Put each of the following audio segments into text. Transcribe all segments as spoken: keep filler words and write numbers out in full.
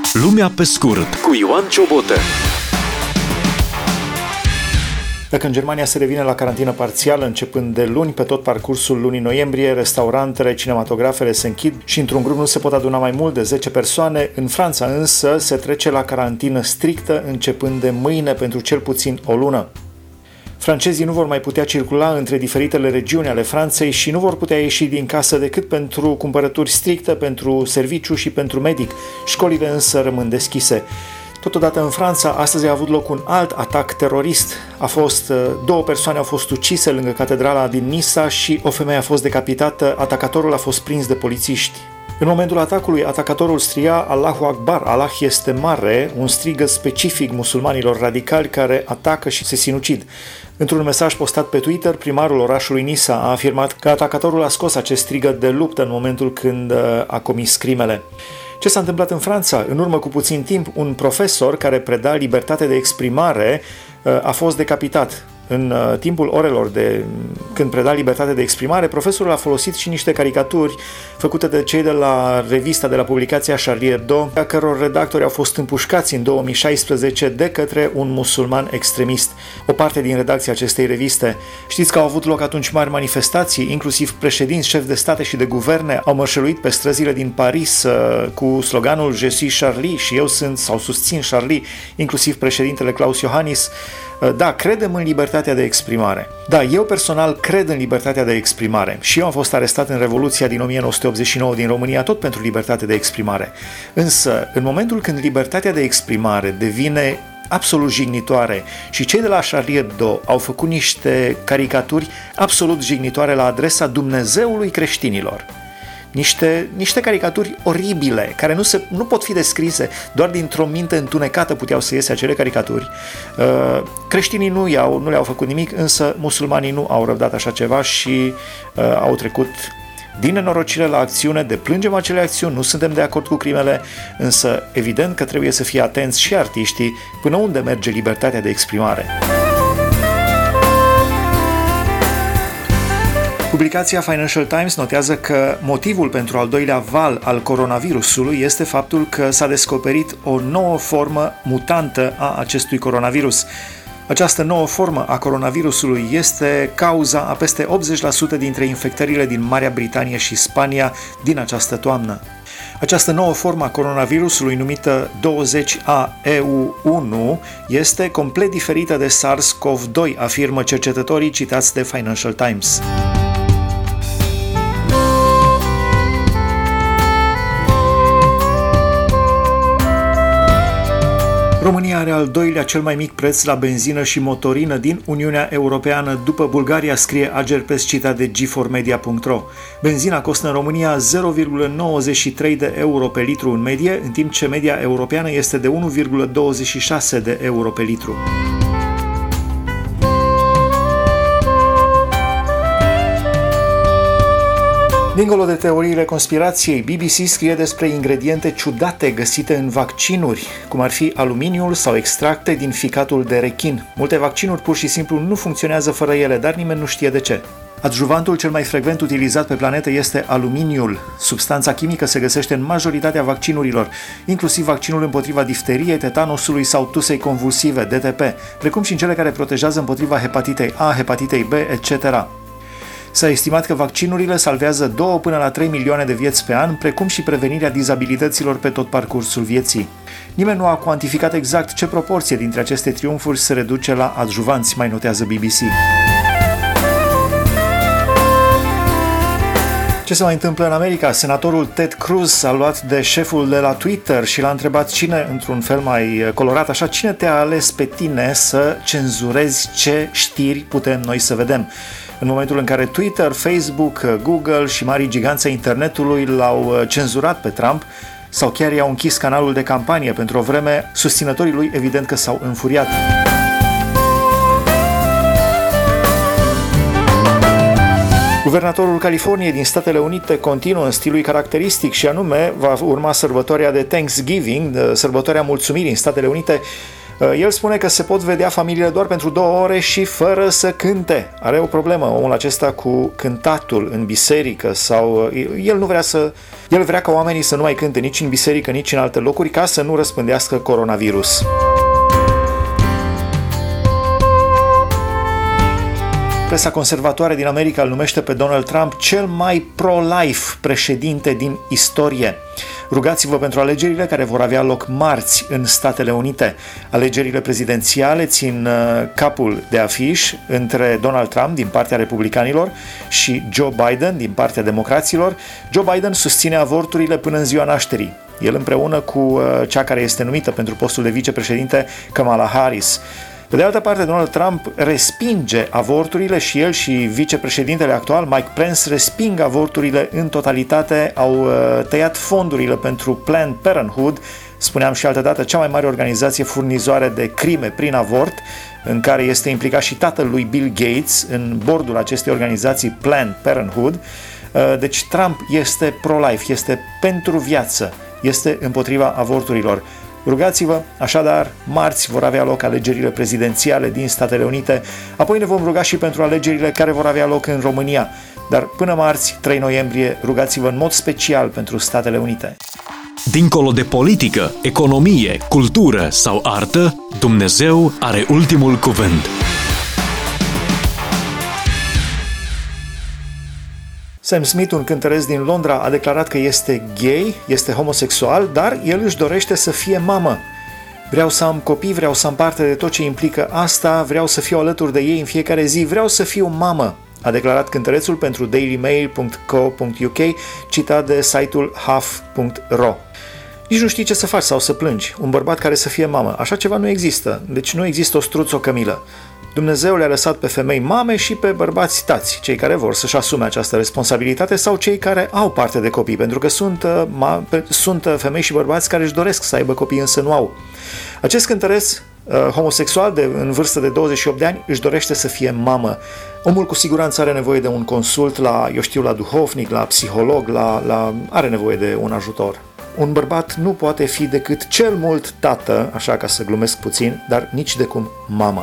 Lumea pe scurt cu Ioan Ciobotă. Dacă în Germania se revine la carantină parțială începând de luni, pe tot parcursul lunii noiembrie, restaurantele, cinematografele se închid și într-un grup nu se pot aduna mai mult de zece persoane. În Franța însă se trece la carantină strictă începând de mâine pentru cel puțin o lună. Francezii nu vor mai putea circula între diferitele regiuni ale Franței și nu vor putea ieși din casă decât pentru cumpărături stricte, pentru serviciu și pentru medic. Școlile însă rămân deschise. Totodată în Franța, astăzi a avut loc un alt atac terorist. A fost, două persoane au fost ucise lângă catedrala din Nisa și o femeie a fost decapitată. Atacatorul a fost prins de polițiști. În momentul atacului, atacatorul stria Allahu Akbar, Allah este mare, un strigăt specific musulmanilor radicali care atacă și se sinucid. Într-un mesaj postat pe Twitter, primarul orașului Nisa a afirmat că atacatorul a scos acest strigăt de luptă în momentul când a comis crimele. Ce s-a întâmplat în Franța? În urmă cu puțin timp, un profesor care preda libertate de exprimare a fost decapitat. În timpul orelor de când preda libertate de exprimare, profesorul a folosit și niște caricaturi făcute de cei de la revista, de la publicația Charlie Hebdo, a căror redactori au fost împușcați în două mii șaisprezece de către un musulman extremist. O parte din redacția acestei reviste. Știți că au avut loc atunci mari manifestații, inclusiv președinți, șefi de state și de guverne au mărșăluit pe străzile din Paris cu sloganul Je suis Charlie și eu sunt sau susțin Charlie, inclusiv președintele Klaus Iohannis. Da, credem în libertatea de exprimare. Da, eu personal cred în libertatea de exprimare și eu am fost arestat în Revoluția din o mie nouă sute optzeci și nouă din România tot pentru libertate de exprimare. Însă, în momentul când libertatea de exprimare devine absolut jignitoare și cei de la Charlie Hebdo au făcut niște caricaturi absolut jignitoare la adresa Dumnezeului creștinilor, Niște, niște caricaturi oribile, care nu, se, nu pot fi descrise, doar dintr-o minte întunecată puteau să iese acele caricaturi. Uh, creștinii nu, i-au, nu le-au făcut nimic, însă musulmanii nu au răbdat așa ceva și uh, au trecut din nenorocire la acțiune, deplângem acele acțiuni, nu suntem de acord cu crimele, însă evident că trebuie să fie atenți și artiștii până unde merge libertatea de exprimare. Publicația Financial Times notează că motivul pentru al doilea val al coronavirusului este faptul că s-a descoperit o nouă formă mutantă a acestui coronavirus. Această nouă formă a coronavirusului este cauza a peste optzeci la sută dintre infectările din Marea Britanie și Spania din această toamnă. Această nouă formă a coronavirusului, numită douăzeci A E U unu, este complet diferită de SARS-CoV doi, afirmă cercetătorii citați de Financial Times. România are al doilea cel mai mic preț la benzină și motorină din Uniunea Europeană, după Bulgaria, scrie Agerpes citat de G four media punct ro. Benzina costă în România zero virgulă nouăzeci și trei de euro pe litru în medie, în timp ce media europeană este de unu virgulă douăzeci și șase de euro pe litru. Dincolo de teoriile conspirației, B B C scrie despre ingrediente ciudate găsite în vaccinuri, cum ar fi aluminiul sau extracte din ficatul de rechin. Multe vaccinuri pur și simplu nu funcționează fără ele, dar nimeni nu știe de ce. Adjuvantul cel mai frecvent utilizat pe planetă este aluminiul. Substanța chimică se găsește în majoritatea vaccinurilor, inclusiv vaccinul împotriva difteriei, tetanusului sau tusei convulsive, D T P, precum și în cele care protejează împotriva hepatitei A, hepatitei B, et cetera. S-a estimat că vaccinurile salvează două până la trei milioane de vieți pe an, precum și prevenirea dizabilităților pe tot parcursul vieții. Nimeni nu a cuantificat exact ce proporție dintre aceste triumfuri se reduce la adjuvanți, mai notează B B C. Ce se mai întâmplă în America? Senatorul Ted Cruz s-a luat de șeful de la Twitter și l-a întrebat cine, într-un fel mai colorat așa, cine te-a ales pe tine să cenzurezi ce știri putem noi să vedem. În momentul în care Twitter, Facebook, Google și marii giganți ai internetului l-au cenzurat pe Trump sau chiar i-au închis canalul de campanie pentru o vreme, susținătorii lui evident că s-au înfuriat. Guvernatorul Californiei din Statele Unite continuă în stilul caracteristic și anume va urma sărbătoarea de Thanksgiving, sărbătoarea mulțumirii în Statele Unite, El spune că se pot vedea familiile doar pentru două ore și fără să cânte. Are o problemă omul acesta cu cântatul în biserică sau el nu vrea să el vrea ca oamenii să nu mai cânte nici în biserică, nici în alte locuri ca să nu răspândească coronavirus. Presa conservatoare din America îl numește pe Donald Trump cel mai pro-life președinte din istorie. Rugați-vă pentru alegerile care vor avea loc marți în Statele Unite. Alegerile prezidențiale țin capul de afiș între Donald Trump din partea republicanilor și Joe Biden din partea democraților. Joe Biden susține avorturile până în ziua nașterii. El împreună cu cea care este numită pentru postul de vicepreședinte, Kamala Harris. Pe de altă parte, Donald Trump respinge avorturile și el și vicepreședintele actual, Mike Pence, resping avorturile în totalitate, au tăiat fondurile pentru Planned Parenthood, spuneam și altădată, cea mai mare organizație furnizoare de crime prin avort, în care este implicat și tatăl lui Bill Gates în bordul acestei organizații Planned Parenthood. Deci Trump este pro-life, este pentru viață, este împotriva avorturilor. Rugați-vă, așadar, marți vor avea loc alegerile prezidențiale din Statele Unite, apoi ne vom ruga și pentru alegerile care vor avea loc în România. Dar până marți, trei noiembrie, rugați-vă în mod special pentru Statele Unite. Dincolo de politică, economie, cultură sau artă, Dumnezeu are ultimul cuvânt. Sam Smith, un cântăresc din Londra, a declarat că este gay, este homosexual, dar el își dorește să fie mamă. Vreau să am copii, vreau să am parte de tot ce implică asta, vreau să fiu alături de ei în fiecare zi, vreau să fiu mamă, a declarat cântărețul pentru daily mail punct co punct u k, citat de site-ul half punct r o. Nici nu știi ce să faci sau să plângi. Un bărbat care să fie mamă. Așa ceva nu există. Deci nu există o struț, o cămilă. Dumnezeu le-a lăsat pe femei mame și pe bărbați tați, cei care vor să-și asume această responsabilitate sau cei care au parte de copii, pentru că sunt, ma, sunt femei și bărbați care își doresc să aibă copii, însă nu au. Acest cântăreț homosexual de, în vârstă de douăzeci și opt de ani își dorește să fie mamă. Omul cu siguranță are nevoie de un consult la, eu știu, la duhovnic, la psiholog, la, la, are nevoie de un ajutor. Un bărbat nu poate fi decât cel mult tată, așa ca să glumesc puțin, dar nici de cum mamă.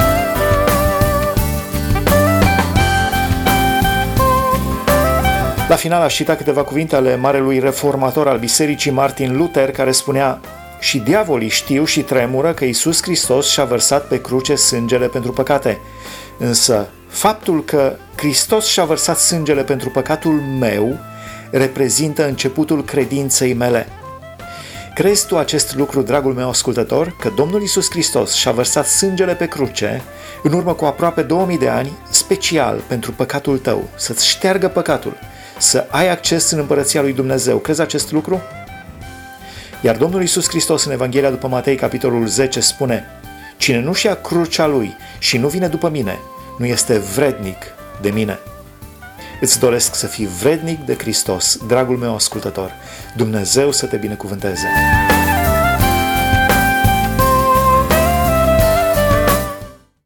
La final aș cita câteva cuvinte ale marelui reformator al bisericii Martin Luther, care spunea: și diavolii știu și tremură că Iisus Hristos și-a vărsat pe cruce sângele pentru păcate. Însă faptul că Hristos și-a vărsat sângele pentru păcatul meu reprezintă începutul credinței mele. Crezi tu acest lucru, dragul meu ascultător, că Domnul Iisus Hristos și-a vărsat sângele pe cruce în urmă cu aproape două mii de ani, special pentru păcatul tău, să-ți șteargă păcatul, să ai acces în împărăția lui Dumnezeu? Crezi acest lucru? Iar Domnul Iisus Hristos în Evanghelia după Matei, capitolul zece, spune: cine nu-și ia crucea lui și nu vine după mine, nu este vrednic de mine. Îți doresc să fii vrednic de Hristos, dragul meu ascultător. Dumnezeu să te binecuvânteze!